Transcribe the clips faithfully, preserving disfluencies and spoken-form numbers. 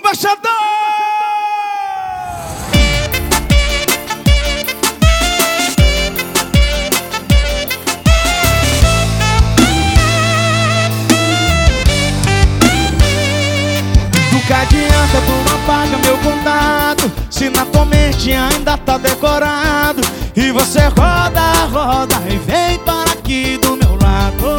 embaixador! Do que adianta tu não apaga meu contato, se na tua mente ainda tá decorado. E você roda, roda e vem para aqui do meu lado.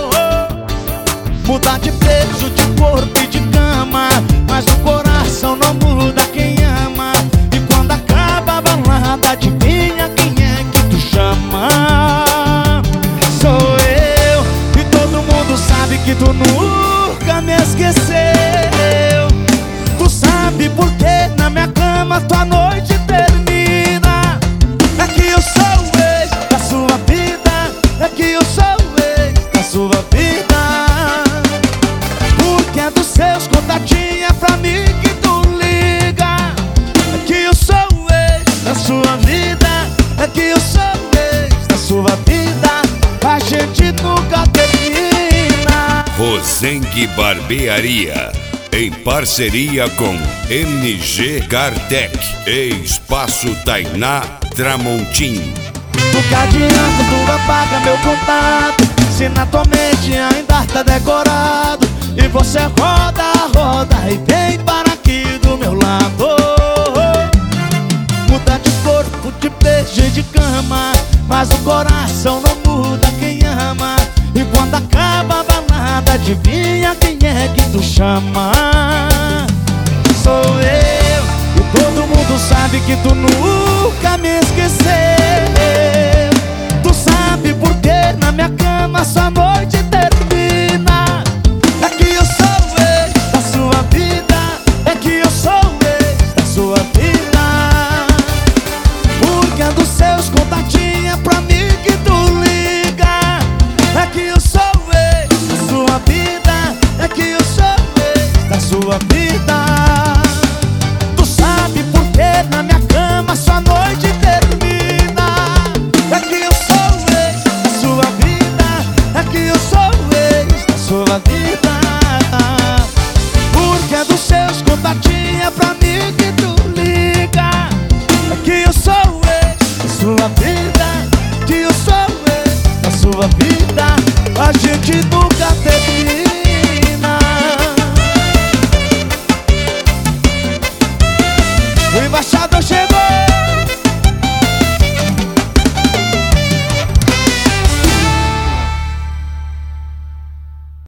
Muda de peso, de corpo e de cama, mas o coração não muda quem ama. E quando acaba a balada, adivinha quem é que tu chama? Sou eu, e todo mundo sabe que tu nunca me esqueceu. Tu sabe por que na minha cama tua noite termina. É que eu sou o ex da sua vida, é que eu sou o ex da sua vida. Porque é dos seus contatinhos, é pra mim que tu liga. É que eu sou o ex da sua vida, é que eu sou o ex da sua vida. A gente nunca termina. Rosengue Barbearia, em parceria com M G Kardec e Espaço Tainá Tramontim. Do que adianta tu apaga meu contato, se na tua mente ainda tá decorado. E você roda, roda e vem para aqui do meu lado. Muda de corpo, de beijo e de cama, mas o coração não muda quem ama. E quando acaba a balada, adivinha quem é que tu chama? Sou eu, e todo mundo sabe que tu nunca me esqueceu. Tu sabe por que na minha cama sua noite termina. É que eu sou o ex da sua vida, é que eu sou o ex da sua vida. Porque é dos seus contatinhos, é pra mim que tu liga. É que eu sou o ex da sua vida, é que eu sou o ex da sua vida.